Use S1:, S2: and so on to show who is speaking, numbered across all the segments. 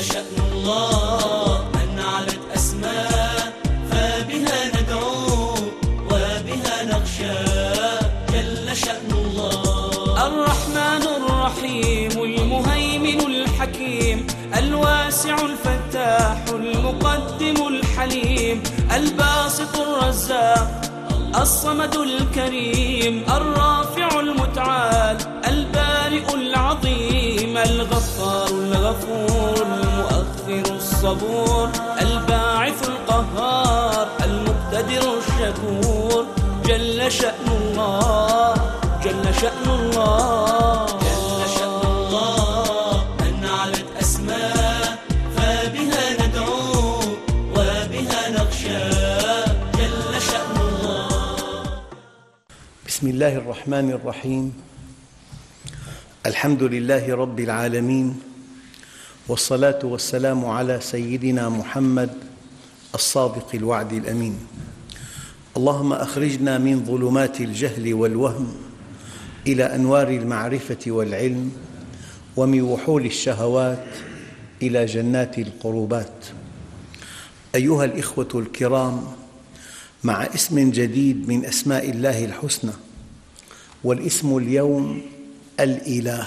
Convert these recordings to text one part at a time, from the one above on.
S1: شأن الله من علت أسماء فبها ندعو وبها نخشى. جل شأن الله الرحمن الرحيم المهيمن الحكيم الواسع الفتاح المقدم الحليم الباسط الرزاق الصمد الكريم الرافع المتعال البارئ العظيم الغفار الغفور المؤخر الصبور الباعث القهار المقتدر الشكور. جل شأن الله جل شأن الله جل شأن الله من علت أسماء فبها ندعو وبها نخشى. جل شأن الله.
S2: بسم الله الرحمن الرحيم. الحمد لله رب العالمين، والصلاة والسلام على سيدنا محمد الصادق الوعد الأمين. اللهم أخرجنا من ظلمات الجهل والوهم إلى أنوار المعرفة والعلم، ومن وحول الشهوات إلى جنات القربات. أيها الإخوة الكرام، مع اسم جديد من أسماء الله الحسنى، والاسم اليوم الإله.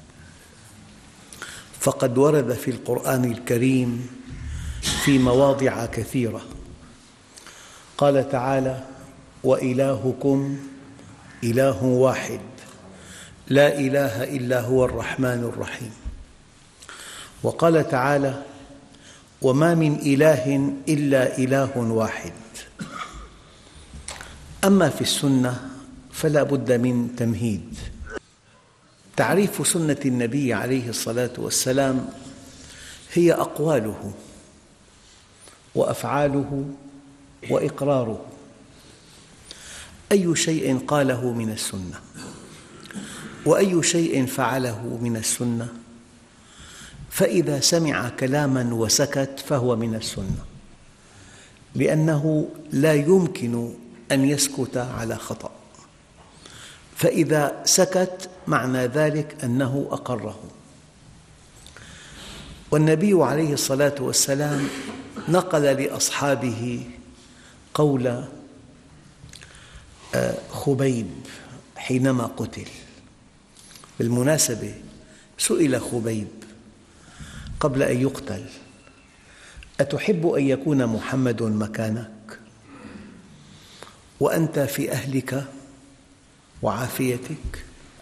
S2: فقد ورد في القرآن الكريم في مواضع كثيرة. قال تعالى: وإلهكم إله واحد لا إله إلا هو الرحمن الرحيم. وقال تعالى: وما من إله إلا إله واحد. أما في السنة فلا بد من تمهيد. تعريف سنة النبي عليه الصلاة والسلام هي أقواله وأفعاله وإقراره. أي شيء قاله من السنة وأي شيء فعله من السنة، فإذا سمع كلاماً وسكت فهو من السنة، لأنه لا يمكن أن يسكت على خطأ، فإذا سكت معنى ذلك أنه أقره. والنبي عليه الصلاة والسلام نقل لأصحابه قول خبيب حينما قتل. بالمناسبة سئل خبيب قبل أن يقتل: أتحب أن يكون محمد مكانك وأنت في أهلك وعافيتك؟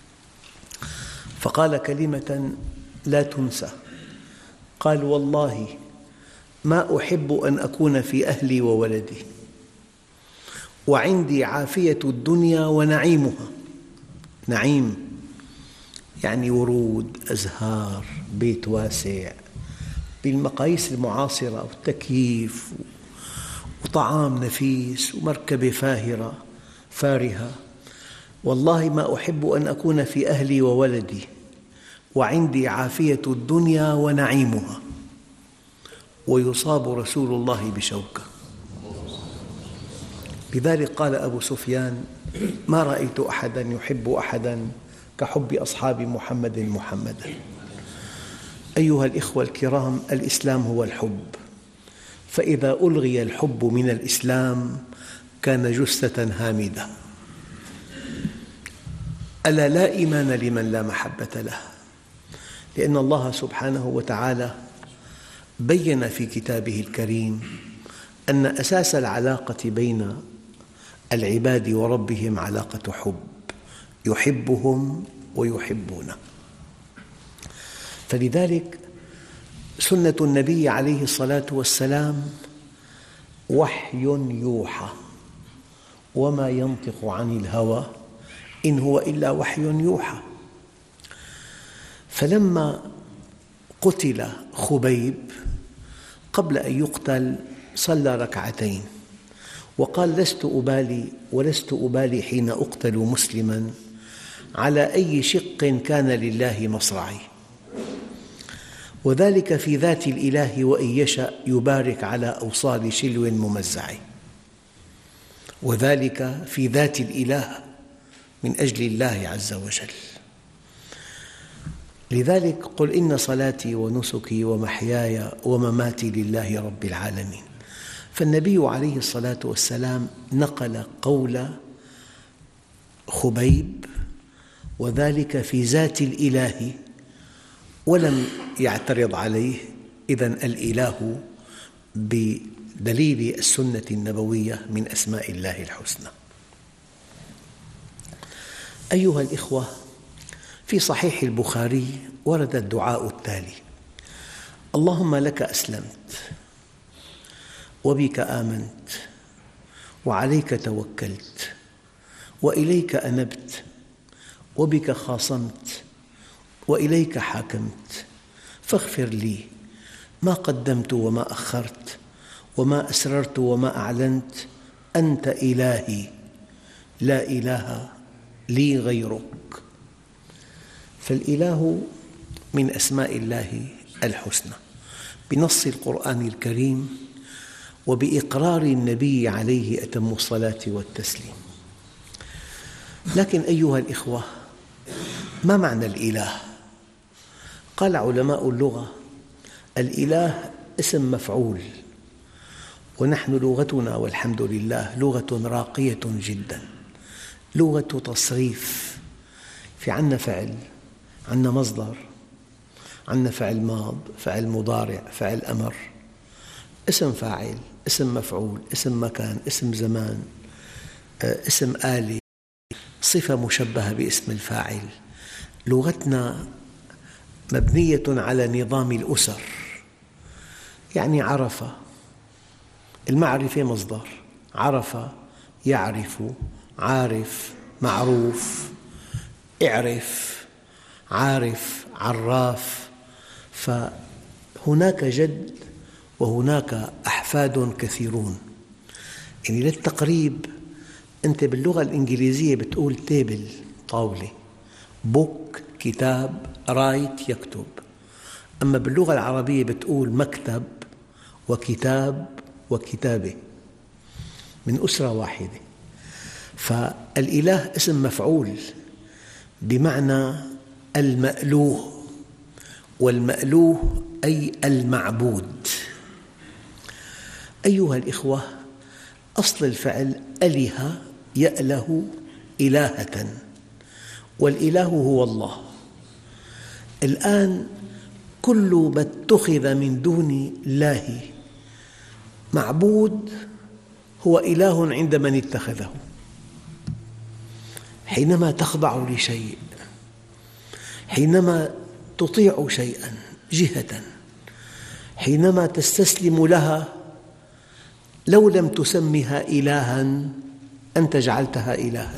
S2: فقال كلمة لا تنسى، قال: والله ما أحب أن أكون في أهلي وولدي وعندي عافية الدنيا ونعيمها. نعيم يعني ورود، أزهار، بيت واسع بالمقاييس المعاصرة، وتكييف وطعام نفيس ومركبة فارهة. والله ما أحب أن أكون في أهلي وولدي وعندي عافية الدنيا ونعيمها، ويصاب رسول الله بشوكة. لذلك قال أبو سفيان: ما رأيت أحداً يحب أحداً كحب أصحاب محمد محمداً. أيها الإخوة الكرام، الإسلام هو الحب، فإذا ألغي الحب من الإسلام كان جثة هامدة. ألا لا إيمان لمن لا محبة له، لأن الله سبحانه وتعالى بيّن في كتابه الكريم أن أساس العلاقة بين العباد وربهم علاقة حب، يحبهم ويحبونه. فلذلك سنة النبي عليه الصلاة والسلام وحي يوحى، وما ينطق عن الهوى إن هو إلا وحي يوحى. فلما قتل خبيب قبل أن يقتل صلى ركعتين وقال: لست أبالي حين أقتل مسلماً على أي شق كان لله مصرعي، وذلك في ذات الإله وإن يشأ يبارك على أوصال شلو ممزع، وذلك في ذات الإله من أجل الله عز وجل. لذلك قل إن صلاتي ونسكي ومحياي ومماتي لله رب العالمين. فالنبي عليه الصلاة والسلام نقل قول خبيب وذلك في ذات الإله ولم يعترض عليه. إذن الإله بدليل السنة النبوية من أسماء الله الحسنى. أيها الإخوة، في صحيح البخاري ورد الدعاء التالي: اللهم لك أسلمت وبك آمنت وعليك توكلت وإليك أنبت وبك خاصمت وإليك حاكمت فاغفر لي ما قدمت وما أخرت وما أسررت وما أعلنت أنت إلهي لا إله لي غيرك. فالإله من أسماء الله الحسنى بنص القرآن الكريم وبإقرار النبي عليه أتم الصلاة والتسليم. لكن أيها الإخوة، ما معنى الإله؟ قال علماء اللغة: الإله اسم مفعول، ونحن لغتنا والحمد لله لغة راقية جدا، لغة تصريف. في عنا فعل، عنا مصدر، عنا فعل ماض، فعل مضارع، فعل أمر، اسم فاعل، اسم مفعول، اسم مكان، اسم زمان، اسم آلة، صفة مشبهة باسم الفاعل. لغتنا مبنية على نظام الأسر. يعني عرف، المعرفة مصدر، عرف يعرف، عارف معروف، اعرف عارف عراف. فهناك جد وهناك أحفاد كثيرون. يعني للتقريب، أنت باللغة الإنجليزية بتقول تيبل، طاولة، بوك كتاب، رايت يكتب. أما باللغة العربية بتقول مكتب وكتاب وكتابة، من أسرة واحدة. فالإله اسم مفعول بمعنى المألوه، والمألوه أي المعبود. أيها الإخوة، أصل الفعل أله يأله إلهة، والإله هو الله. الآن كل ما اتخذ من دون الله معبود هو إله عند من اتخذه. حينما تخضع لشيء، حينما تطيع شيئا جهة، حينما تستسلم لها، لو لم تسمها إلها أنت جعلتها إلها.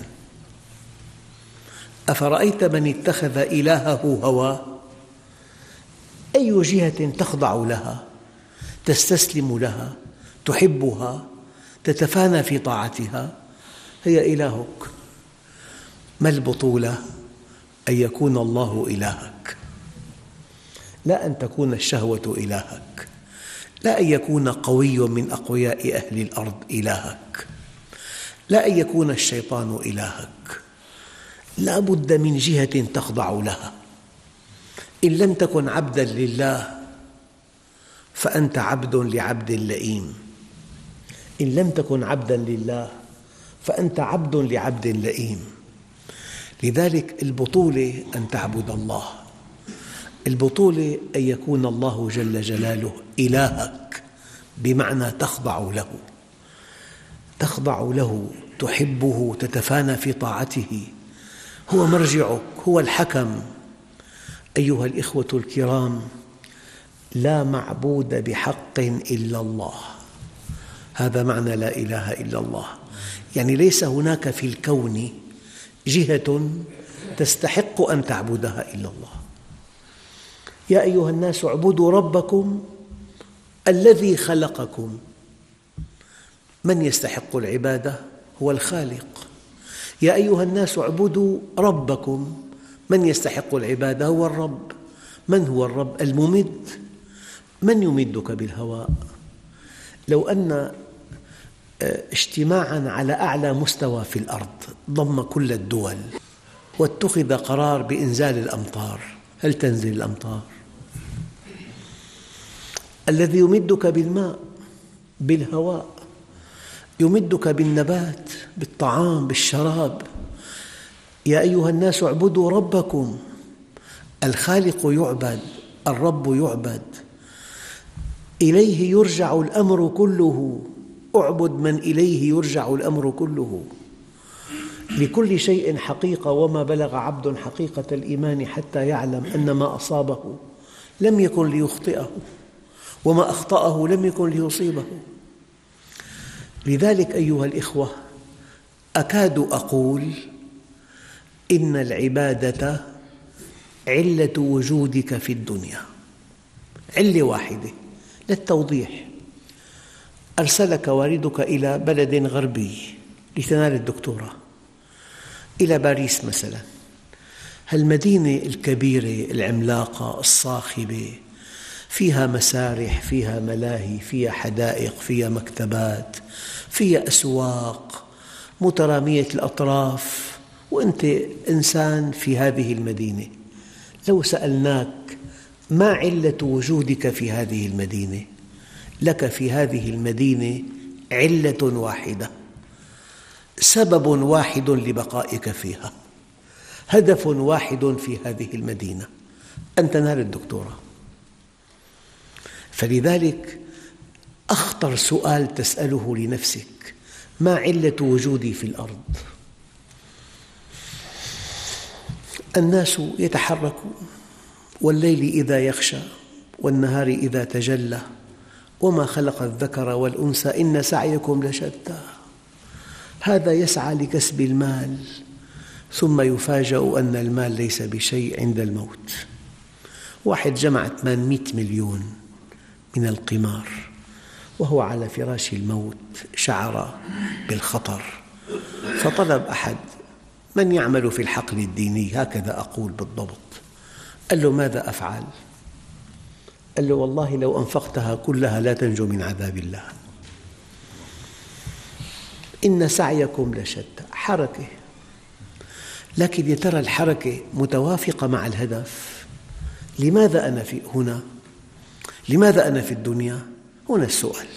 S2: أفرأيت من اتخذ إلهه هواه؟ أي جهة تخضع لها، تستسلم لها، تحبها، تتفانى في طاعتها، هي إلهك. ما البطولة؟ أن يكون الله إلهك، لا أن تكون الشهوة إلهك، لا أن يكون قوي من أقوياء أهل الأرض إلهك، لا أن يكون الشيطان إلهك. لا بد من جهة تخضع لها. إن لم تكن عبداً لله فأنت عبد لعبد لئيم. إن لم تكن عبداً لله فأنت عبد لعبد لئيم. لذلك البطولة أن تعبد الله، البطولة أن يكون الله جل جلاله إلهك، بمعنى تخضع له، تخضع له، تحبه، تتفانى في طاعته، هو مرجعك، هو الحكم. أيها الإخوة الكرام، لا معبود بحق إلا الله. هذا معنى لا إله إلا الله. يعني ليس هناك في الكون جهة تستحق أن تعبدها إلا الله. يا أيها الناس اعبدوا ربكم الذي خلقكم. من يستحق العبادة؟ هو الخالق. يا أيها الناس اعبدوا ربكم. من يستحق العبادة؟ هو الرب. من هو الرب؟ الممد. من يمدك بالهواء؟ لو أن اجتماعاً على أعلى مستوى في الأرض ضم كل الدول واتخذ قرار بإنزال الأمطار، هل تنزل الأمطار؟ الذي يمدك بالماء، بالهواء، يمدك بالنبات، بالطعام، بالشراب. يا أيها الناس اعبدوا ربكم. الخالق يعبد، الرب يعبد، إليه يرجع الأمر كله. اعبد من إليه يرجع الأمر كله. لكل شيء حقيقة، وما بلغ عبد حقيقة الإيمان حتى يعلم أن ما أصابه لم يكن ليخطئه، وما أخطأه لم يكن ليصيبه. لذلك أيها الإخوة، أكاد أقول إن العبادة علة وجودك في الدنيا، علة واحدة للتوضيح. أرسلك والدك إلى بلد غربي لتنال الدكتوراه، إلى باريس مثلاً، هالمدينة الكبيرة العملاقة الصاخبة، فيها مسارح، فيها ملاهي، فيها حدائق، فيها مكتبات، فيها أسواق مترامية الأطراف، وأنت إنسان في هذه المدينة. لو سألناك ما علة وجودك في هذه المدينة؟ لك في هذه المدينة علة واحدة، سبب واحد لبقائك فيها، هدف واحد في هذه المدينة، أن تنال الدكتوراه. فلذلك أخطر سؤال تسأله لنفسك: ما علة وجودي في الأرض؟ الناس يتحركون، والليل إذا يغشى والنهار إذا تجلى، وما خلق الذكر والأنثى إن سعيكم لشتى. هذا يسعى لكسب المال، ثم يفاجأ أن المال ليس بشيء عند الموت. واحد جمع 800 مليون من القمار، وهو على فراش الموت شعر بالخطر، فطلب أحد من يعمل في الحقل الديني، هكذا أقول بالضبط، قال له: ماذا أفعل؟ قال له: والله لو أنفقتها كلها لا تنجو من عذاب الله. إن سعيكم لشتى، حركة، لكن يا ترى الحركة متوافقة مع الهدف؟ لماذا أنا هنا؟ لماذا أنا في الدنيا؟ هنا السؤال.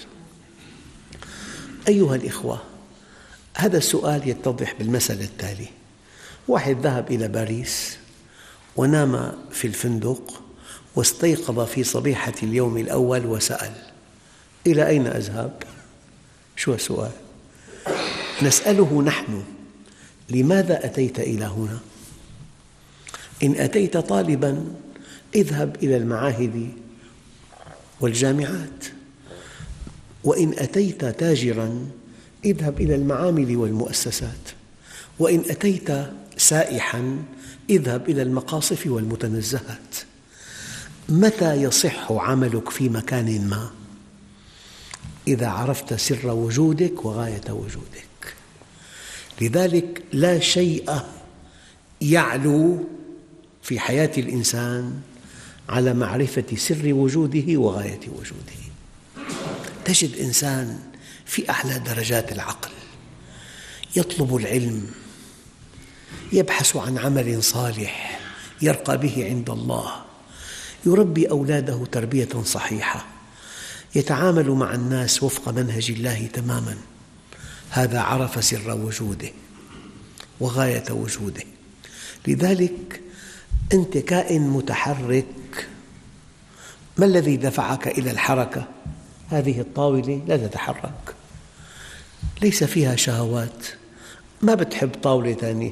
S2: أيها الإخوة، هذا السؤال يتضح بالمسألة التالية: واحد ذهب إلى باريس ونام في الفندق، واستيقظ في صبيحة اليوم الأول وسأل: إلى أين أذهب؟ شو السؤال؟ نسأله نحن: لماذا أتيت إلى هنا؟ إن أتيت طالباً اذهب إلى المعاهد والجامعات، وإن أتيت تاجراً اذهب إلى المعامل والمؤسسات، وإن أتيت سائحاً اذهب إلى المقاصف والمتنزهات. متى يصح عملك في مكان ما؟ إذا عرفت سر وجودك وغاية وجودك. لذلك لا شيء يعلو في حياة الإنسان على معرفة سر وجوده وغاية وجوده. تجد إنسان في أعلى درجات العقل، يطلب العلم، يبحث عن عمل صالح يرقى به عند الله، يربي أولاده تربية صحيحة، يتعامل مع الناس وفق منهج الله تماماً. هذا عرف سر وجوده وغاية وجوده. لذلك أنت كائن متحرك. ما الذي دفعك إلى الحركة؟ هذه الطاولة لا تتحرك، ليس فيها شهوات، ما بتحب طاولة ثانية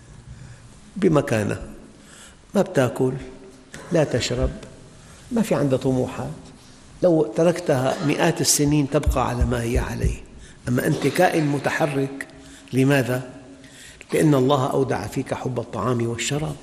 S2: بمكانها، ما بتأكل، لا تشرب، ما في عندها طموحات، لو تركتها مئات السنين تبقى على ما هي عليه. أما أنت كائن متحرك. لماذا؟ لأن الله أودع فيك حب الطعام والشراب،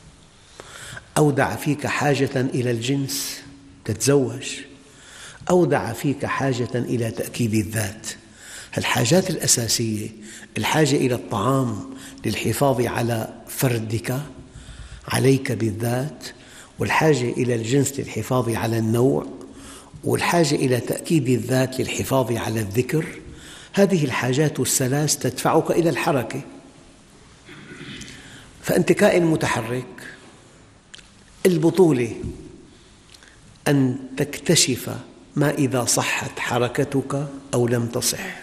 S2: أودع فيك حاجة إلى الجنس تتزوج، أودع فيك حاجة إلى تأكيد الذات. الحاجات الأساسية، الحاجة إلى الطعام للحفاظ على فردك عليك بالذات، والحاجة إلى الجنس للحفاظ على النوع، والحاجة إلى تأكيد الذات للحفاظ على الذكر. هذه الحاجات الثلاث تدفعك إلى الحركة. فأنت كائن متحرك، البطولة أن تكتشف ما إذا صحت حركتك أو لم تصح.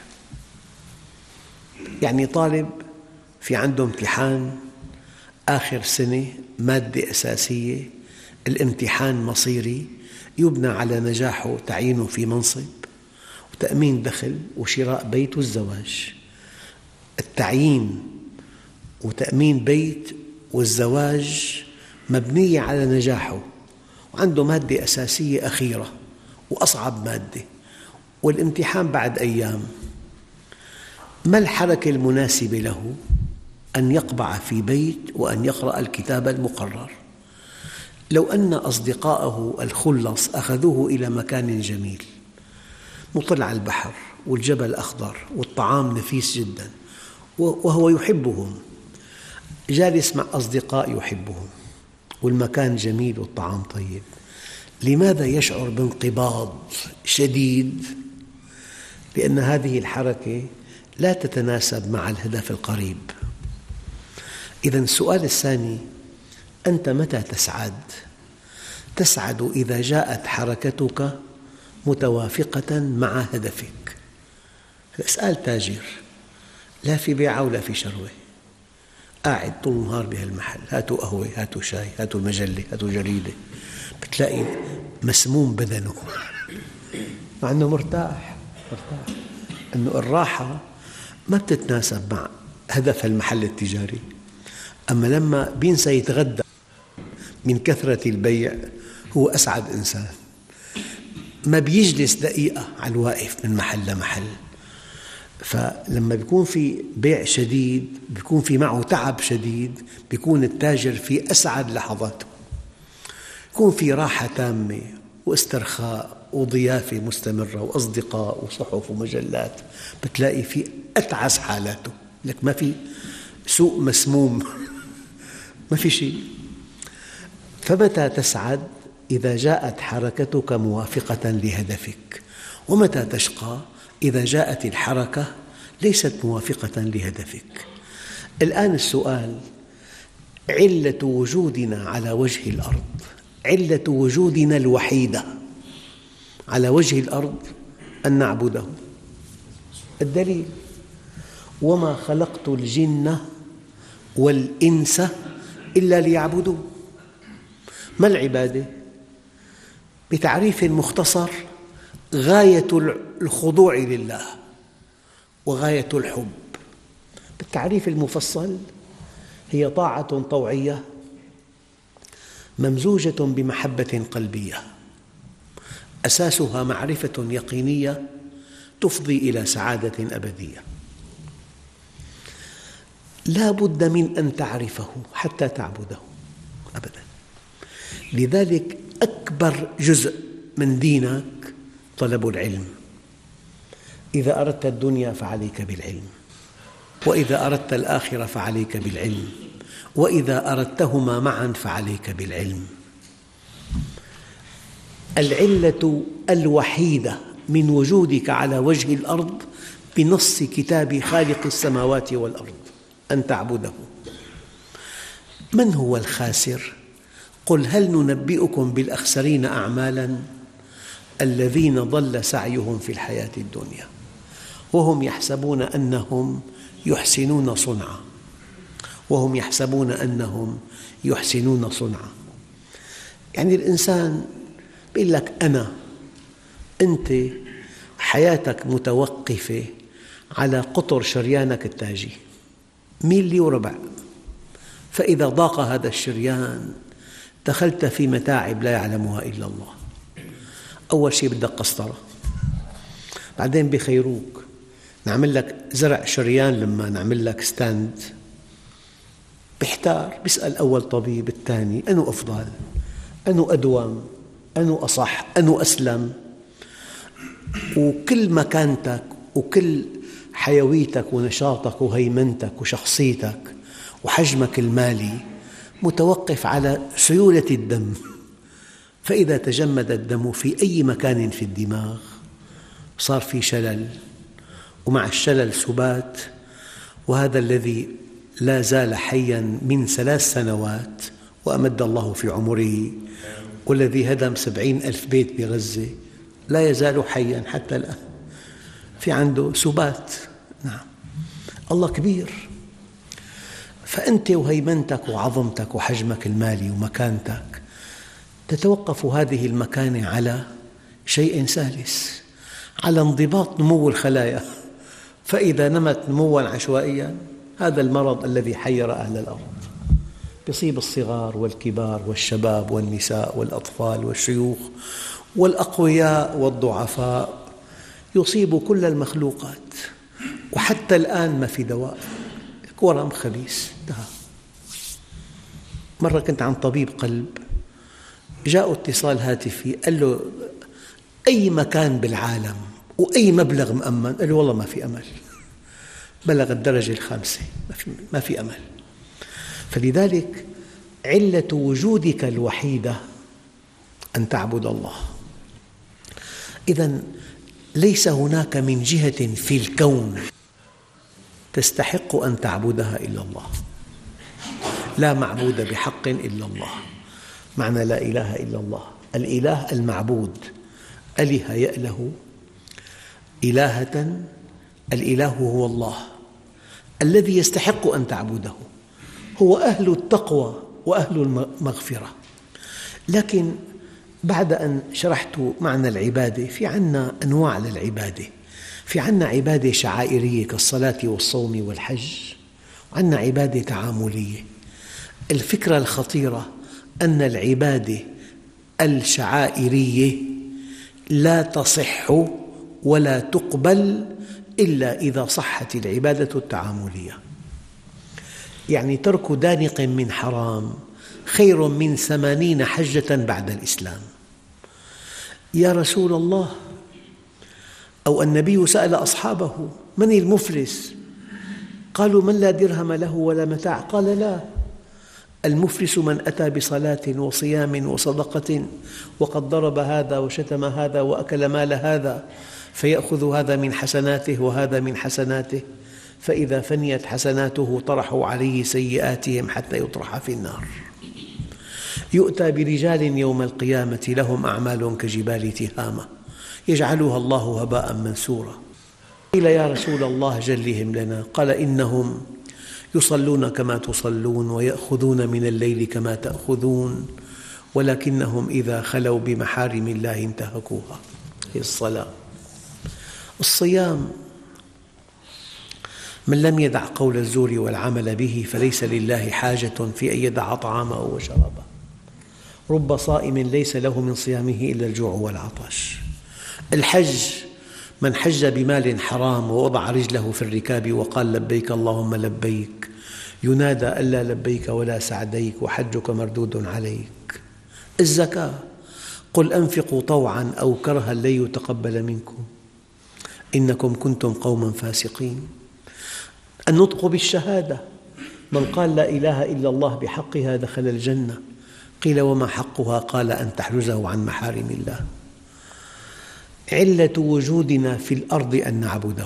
S2: يعني طالب في عنده امتحان آخر سنة، مادة أساسية، الامتحان مصيري يبنى على نجاحه تعيينه في منصب وتأمين دخل وشراء بيت والزواج. التعيين وتأمين بيت والزواج مبنية على نجاحه، وعنده مادة أساسية أخيرة وأصعب مادة، والامتحان بعد أيام. ما الحركة المناسبة له؟ أن يقبع في بيت وأن يقرأ الكتاب المقرر. لو أن أصدقاءه الخلص أخذوه إلى مكان جميل مطل على البحر والجبل أخضر والطعام نفيس جدا وهو يحبهم، جالس مع أصدقاء يحبهم والمكان جميل والطعام طيب، لماذا يشعر بانقباض شديد؟ لأن هذه الحركة لا تتناسب مع الهدف القريب. إذن السؤال الثاني: أنت متى تسعد؟ تسعد إذا جاءت حركتك متوافقة مع هدفك. اسأل تاجر لا في بيعة ولا في شروة، قاعد طول النهار بهالمحل، هاتوا قهوة، هاتوا شاي، هاتوا المجلة، هاتوا جريدة، بتلاقي مسموم بدنه مع أنه مرتاح. أنه الراحة ما بتتناسب مع هدف المحل التجاري. أما لما بينسى يتغدى من كثرة البيع هو أسعد إنسان. ما بيجلس دقيقة على الواقف من محل لمحل. فلما بيكون في بيع شديد، بيكون في معه تعب شديد، بيكون التاجر في أسعد لحظاته، يكون في راحة تامة واسترخاء وضيافة مستمرة وأصدقاء وصحف ومجلات، بتلاقي في أتعس حالاته، لك ما في سوق مسموم ما في شيء. فمتى تسعد؟ إذا جاءت حركتك موافقة لهدفك. ومتى تشقى؟ إذا جاءت الحركة ليست موافقة لهدفك. الآن السؤال: علة وجودنا على وجه الأرض، علة وجودنا الوحيدة على وجه الأرض أن نعبده. الدليل: وما خلقت الجن والإنس إلا ليعبدوا. ما العبادة؟ بتعريف مختصر: غاية الخضوع لله وغاية الحب. بالتعريف المفصل: هي طاعة طوعية ممزوجة بمحبة قلبية، أساسها معرفة يقينية تفضي إلى سعادة أبدية. لا بد من أن تعرفه حتى تعبده أبدا. لذلك أكبر جزء من دينك طلب العلم. إذا أردت الدنيا فعليك بالعلم، وإذا أردت الآخرة فعليك بالعلم، وإذا أردتهما معا فعليك بالعلم. العلة الوحيدة من وجودك على وجه الأرض بنص كتاب خالق السماوات والأرض أن تعبده. من هو الخاسر؟ قل هل ننبئكم بالأخسرين أعمالاً الذين ضل سعيهم في الحياة الدنيا وهم يحسبون أنهم يحسنون صنعا وهم يحسبون أنهم يحسنون صنعا. يعني الإنسان يقول لك أنت حياتك متوقفة على قطر شريانك التاجي، ميلي وربع، فإذا ضاق هذا الشريان دخلت في متاعب لا يعلمها إلا الله. أول شيء بدك قسطرة، بعدين بخيروك نعمل لك زرع شريان. لما نعمل لك ستاند بيحتار، بيسأل أول طبيب الثاني أنو أفضل، أنو أدوم، أنو أصح، أنو أسلم. وكل مكانتك وكل حيويتك ونشاطك وهيمنتك وشخصيتك وحجمك المالي متوقف على سيولة الدم. فإذا تجمد الدم في أي مكان في الدماغ صار في شلل، ومع الشلل سبات. وهذا الذي لا زال حياً من 3 سنوات وأمد الله في عمره، والذي هدم 70,000 بيت بغزة لا يزال حياً حتى الآن، في عنده سبات. نعم، الله كبير. فأنت وهيمنتك وعظمتك وحجمك المالي ومكانتك تتوقف هذه المكانة على شيء ثالث، على انضباط نمو الخلايا. فإذا نمت نمواً عشوائياً، هذا المرض الذي حير أهل الأرض يصيب الصغار والكبار والشباب والنساء والأطفال والشيوخ والأقوياء والضعفاء، يصيب كل المخلوقات، وحتى الآن ما في دواء. ورم خبيث. مرة كنت عند طبيب قلب، جاء اتصال هاتفي، قال له أي مكان بالعالم وأي مبلغ مأمن؟ قال له والله ما في أمل، بلغ الدرجة الخامسة، ما في أمل. فلذلك علة وجودك الوحيدة أن تعبد الله. إذن ليس هناك من جهة في الكون تستحق أن تعبدها إلا الله، لا معبود بحق إلا الله. معنى لا إله إلا الله، الإله المعبود، أله يأله إلهة، الإله هو الله الذي يستحق أن تعبده، هو أهل التقوى وأهل المغفرة. لكن بعد أن شرحت معنى العبادة، في عنا أنواع للعبادة. في عنا عبادة شعائرية كالصلاة والصوم والحج، وعنا عبادة تعاملية. الفكرة الخطيرة أن العبادة الشعائرية لا تصح ولا تقبل إلا إذا صحت العبادة التعاملية. يعني ترك دانق من حرام خير من 80 حجة بعد الإسلام. يا رسول الله، أو النبي سأل أصحابه: من المفلس؟ قالوا: من لا درهم له ولا متاع. قال: لا، المفلس من أتى بصلاة وصيام وصدقة وقد ضرب هذا وشتم هذا وأكل مال هذا، فيأخذ هذا من حسناته وهذا من حسناته، فإذا فنيت حسناته طرحوا عليه سيئاتهم حتى يطرح في النار. يؤتى برجال يوم القيامة لهم أعمال كجبال تهامة يجعلها الله هباء منثورا. قيل: يا رسول الله جلهم لنا. قال: إنهم يصلون كما تصلون ويأخذون من الليل كما تأخذون، ولكنهم إذا خلوا بمحارم الله انتهكوها. هي الصلاة. الصيام: من لم يدع قول الزور والعمل به فليس لله حاجة في أن يدع طعامه وشرابه. رب صائم ليس له من صيامه إلا الجوع والعطش. الحج: من حج بمال حرام ووضع رجله في الركاب وقال لبيك اللهم لبيك، ينادى ألا لبيك ولا سعديك وحجك مردود عليك. الزكاة: قل أنفقوا طوعا أو كرها لن يتقبل منكم إنكم كنتم قوما فاسقين. النطق بالشهادة: من قال لا إله إلا الله بحقها دخل الجنة. قيل: وما حقها؟ قال: أن تحرزه عن محارم الله. علة وجودنا في الأرض أن نعبده،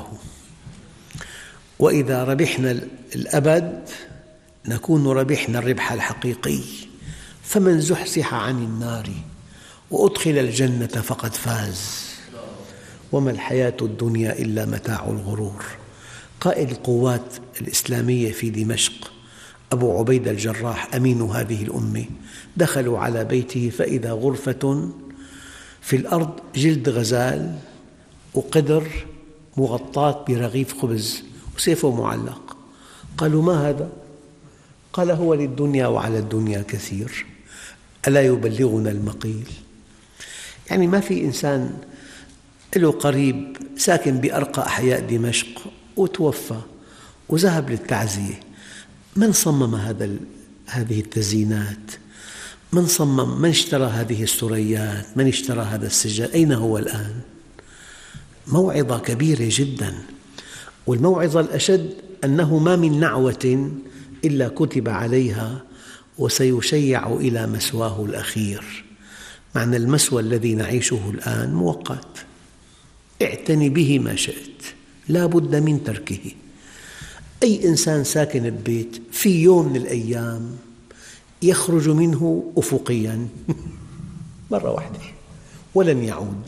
S2: وإذا ربحنا الأبد نكون ربحنا الربح الحقيقي. فمن زحزح عن النار وأدخل الجنة فقد فاز، وما الحياة الدنيا إلا متاع الغرور. قائد القوات الإسلامية في دمشق أبو عبيدة الجراح أمين هذه الأمة، دخلوا على بيته فإذا غرفة في الأرض جلد غزال وقدر مغطاة برغيف خبز وسيفه معلق. قالوا: ما هذا؟ قال: هو للدنيا وعلى الدنيا كثير، ألا يبلغنا المقيل. يعني ما في إنسان له قريب ساكن بأرقى أحياء دمشق وتوفى وذهب للتعزية، من صمم هذه التزيينات؟ من صمم؟ من اشترى هذه السريات؟ من اشترى هذا السجاد؟ أين هو الآن؟ موعظة كبيرة جدا. والموعظة الأشد أنه ما من نعوة إلا كتب عليها وسيشيع إلى مسواه الأخير. معنى المسوى الذي نعيشه الآن مؤقت، اعتني به ما شئت، لا بد من تركه. أي إنسان ساكن ببيت في يوم من الأيام يخرج منه أفقياً مرة واحدة ولن يعود.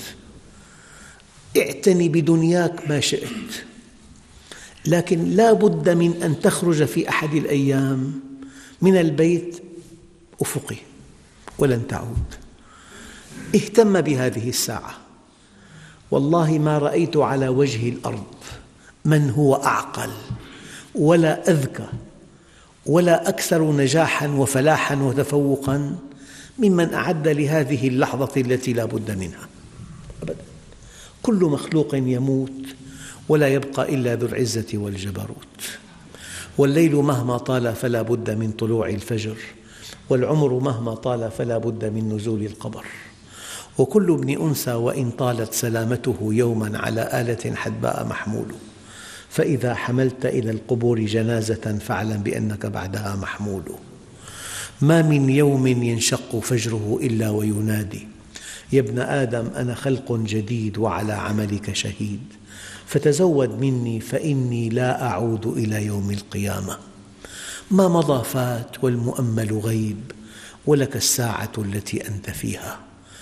S2: اعتني بدنياك ما شئت، لكن لا بد من أن تخرج في أحد الأيام من البيت أفقي ولن تعود. اهتم بهذه الساعة. والله ما رأيت على وجه الأرض من هو أعقل ولا أذكى ولا أكثر نجاحاً وفلاحاً وتفوقاً ممن أعد لهذه اللحظة التي لا بد منها أبداً. كل مخلوق يموت ولا يبقى إلا ذو العزة والجبروت. والليل مهما طال فلا بد من طلوع الفجر، والعمر مهما طال فلا بد من نزول القبر. وكل ابن أنثى وإن طالت سلامته يوما على آلة حدباء محمول. فإذا حملت إلى القبور جنازة فاعلم بأنك بعدها محمول. ما من يوم ينشق فجره إلا وينادي يا ابن آدم أنا خلق جديد وعلى عملك شهيد، فتزود مني فإني لا أعود إلى يوم القيامة. ما مضى فات والمؤمل غيب، ولك الساعة التي أنت فيها.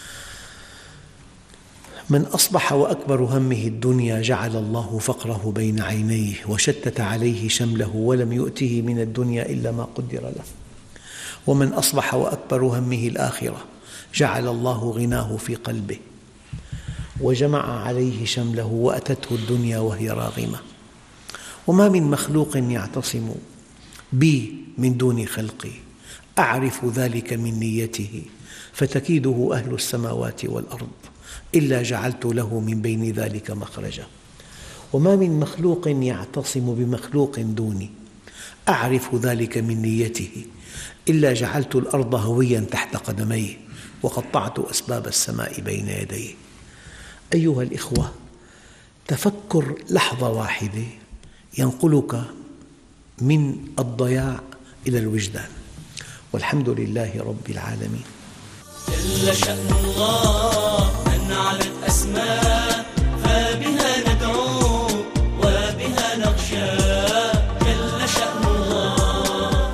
S2: من أصبح وأكبر همه الدنيا جعل الله فقره بين عينيه وشتت عليه شمله ولم يؤته من الدنيا إلا ما قدر له. ومن أصبح وأكبر همه الآخرة جعل الله غناه في قلبه وجمع عليه شمله وأتته الدنيا وهي راغمة. وما من مخلوق يعتصم بي من دون خلقي أعرف ذلك من نيته فتكيده أهل السماوات والأرض إلا جعلت له من بين ذلك مخرجا. وما من مخلوق يعتصم بمخلوق دوني أعرف ذلك من نيته إلا جعلت الأرض هويا تحت قدميه وقطعت أسباب السماء بين يديه. أيها الإخوة، تفكر لحظة واحدة ينقلك من الضياع إلى الوجدان. والحمد لله رب العالمين.
S1: جل شأن الله من علت أسماء، فبها ندعو وبها نخشى. جل شأن الله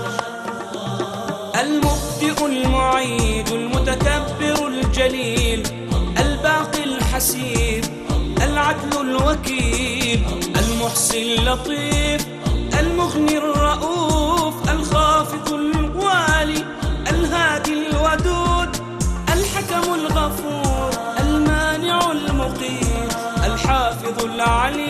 S1: المبدئ المعيد المتكبر الجليل الباقي الحسيب العدل الوكيل المحصي اللطيف المغني الرؤوف الخافض الوالي الهادي الودود الحكم الغفور المانع المقيت الحافظ العليم